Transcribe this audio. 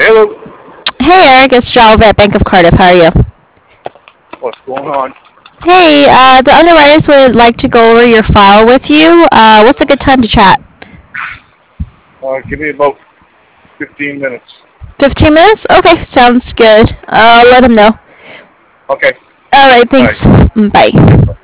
Hello. Hey Eric, it's Jalva at Bank of Cardiff. How are you? What's going on? Hey, the underwriters would like to go over your file with you. What's a good time to chat? Give me about 15 minutes. 15 minutes? Okay, sounds good. I'll let him know. Okay. Alright, Bye. thanks. Bye.